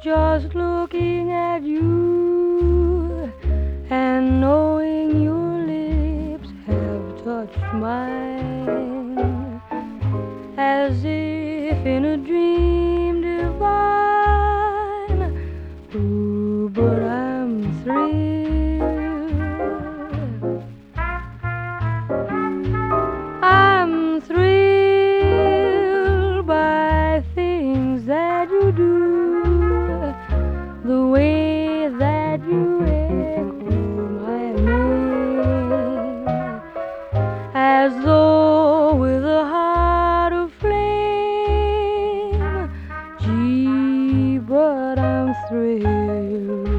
just looking at you and knowing your lips have touched mine, as if in a dream divine. Ooh, but I'm thrilled. I'm thrilled by things that you do, the way that you echo my name, as though with a heart of flame. Gee, but I'm thrilled.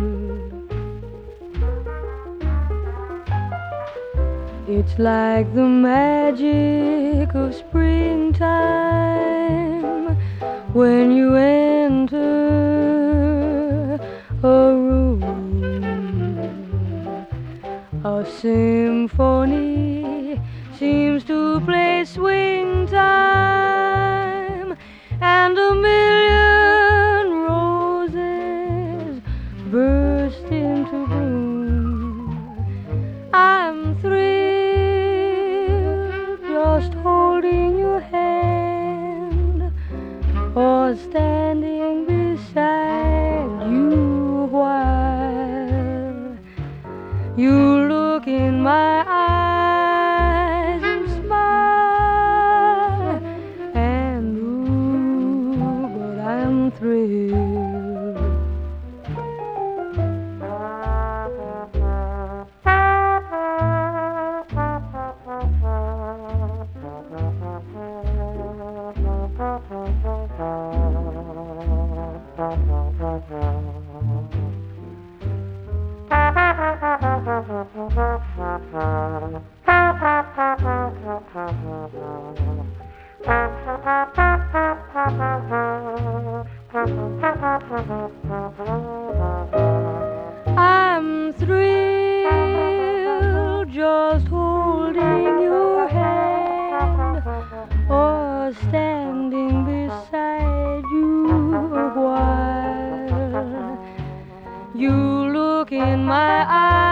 It's like the magic of springtime when you enter a room. A symphony seems to play swing time, and a million roses burst into bloom. I'm thrilled just holding your hand or standing beside you while you look in my eyes and smile. And ooh, but I'm thrilled. I'm thrilled just holding your hand or standing beside you while you look in my eyes